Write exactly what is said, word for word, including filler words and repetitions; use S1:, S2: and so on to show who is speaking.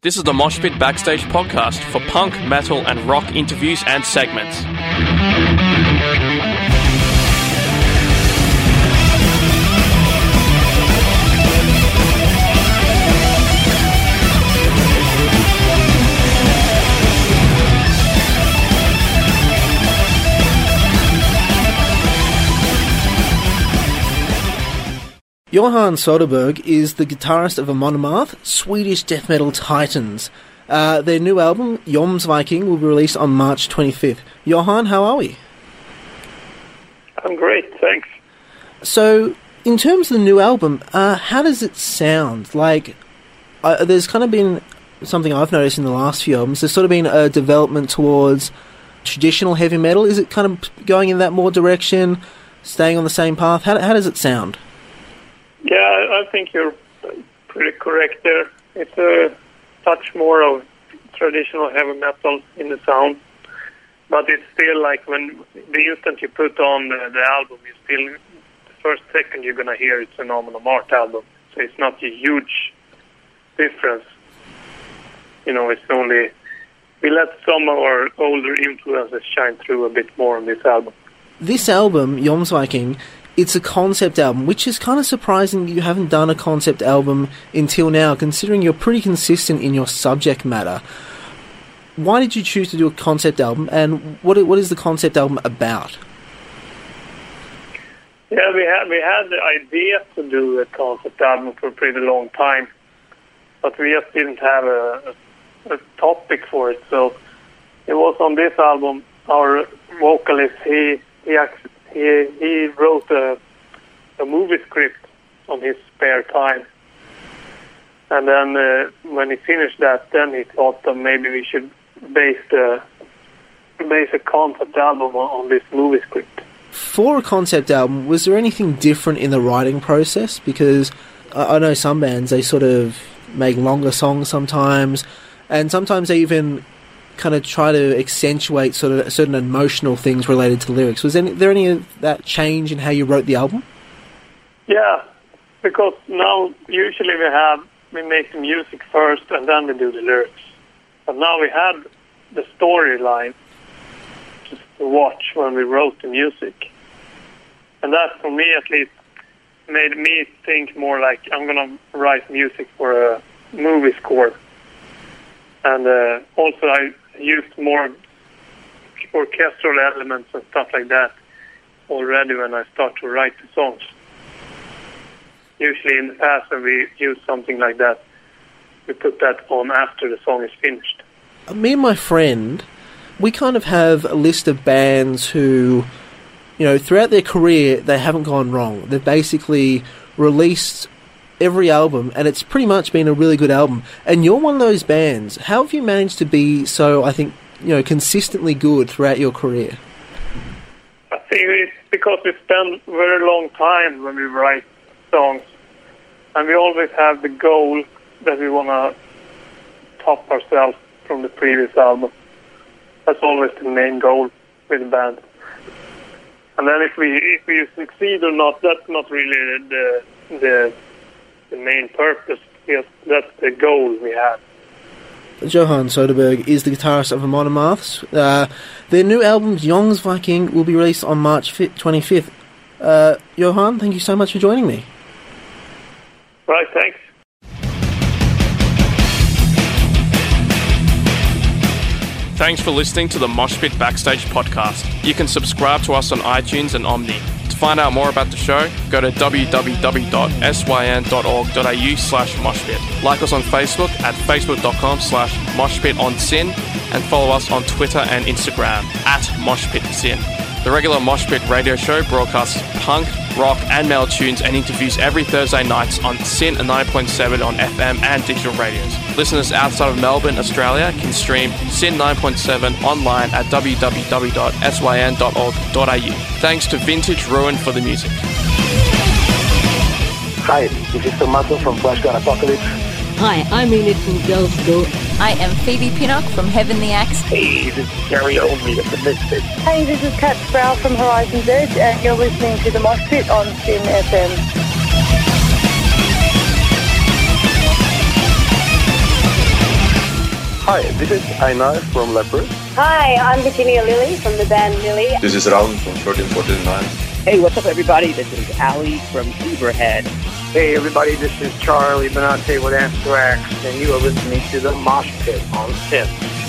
S1: This is the Mosh Pit Backstage podcast for punk, metal and rock interviews and segments.
S2: Johan Soderberg is the guitarist of Amon Amarth, Swedish death metal titans. Uh, their new album, Jomsviking, will be released on March twenty-fifth. Johan, how are we?
S3: I'm great, thanks.
S2: So, in terms of the new album, uh, how does it sound? Like, uh, there's kind of been something I've noticed in the last few albums. There's sort of been a development towards traditional heavy metal. Is it kind of going in that more direction, staying on the same path? How, how does it sound?
S3: Yeah, I think you're pretty correct there. It's a touch more of traditional heavy metal in the sound, but it's still like when the instant you put on the, the album, you still, the first second you're gonna hear it's an Amon Amarth album. So it's not a huge difference. You know, it's only, we let some of our older influences shine through a bit more on this album.
S2: This album, Jomsviking, it's a concept album, which is kind of surprising you haven't done a concept album until now, considering you're pretty consistent in your subject matter. Why did you choose to do a concept album, and what what is the concept album about?
S3: Yeah, we had we had the idea to do a concept album for a pretty long time, but we just didn't have a, a, a topic for it. So it was on this album, our vocalist, he he actually He he wrote a, a movie script on his spare time. And then uh, when he finished that, then he thought that maybe we should base the base a concept album on, on this movie script. For
S2: a concept album, was there anything different in the writing process? Because I, I know some bands, they sort of make longer songs sometimes, and sometimes they even kind of try to accentuate sort of certain emotional things related to lyrics. Was any, there any of that change in how you wrote the album?
S3: Yeah, because now usually we have we make the music first and then we do the lyrics. But now we had the storyline to watch when we wrote the music, and that, for me at least, made me think more like I'm gonna write music for a movie score. And uh, also I used more orchestral elements and stuff like that already when I start to write the songs. Usually in the past when we use something like that, we put that on after the song is finished.
S2: Me and my friend, we kind of have a list of bands who, you know, throughout their career, they haven't gone wrong. They've basically released every album, and it's pretty much been a really good album. And you're one of those bands. How have you managed to be so, I think, you know, consistently good throughout your career?
S3: I think it's because we spend a very long time when we write songs, and we always have the goal that we want to top ourselves from the previous album. That's always the main goal with the band. And then if we if we succeed or not, that's not really the the the main purpose. Yes, that's the goal we have.
S2: Johan Soderberg is the guitarist of Amon Amarth. Uh, their new album, Jomsviking, will be released on March twenty-fifth. Uh, Johan, thank you so much for joining me.
S3: Right, thanks.
S1: Thanks for listening to the Mosh Pit Backstage podcast. You can subscribe to us on iTunes and Omni. To find out more about the show, go to w w w dot s y n dot org dot a u slash moshpit. Like us on Facebook at facebook.com slash moshpitonsin, and follow us on Twitter and Instagram at moshpitsin. The regular Mosh Pit radio show broadcasts punk, rock and metal tunes and interviews every Thursday nights on Sin nine point seven on F M and digital radios. Listeners outside of Melbourne, Australia can stream Sin nine point seven online at w w w dot s y n dot org dot a u. Thanks to Vintage Ruin for the music.
S4: Hi, this is Tommaso from Flashgun Apocalypse.
S5: Hi, I'm Enid from Girls School.
S6: I am Phoebe Pinnock from Heavenly Axe.
S4: Hey, this is Gary Oldmead of The Misfits.
S7: Hey, this is Kat Sproul from Horizon's Edge, and you're listening to The Mosh Pit on Sin F M.
S4: Hi, this is Einar from Leopard.
S7: Hi, I'm Virginia Lilly from the band Lily.
S8: This is Raul from thirteen forty-nine.
S9: Hey, what's up, everybody? This is Ali from Zebrahead.
S10: Hey, everybody, this is Charlie Benante with Anthrax, and you are listening to the Mosh Pit on Tips.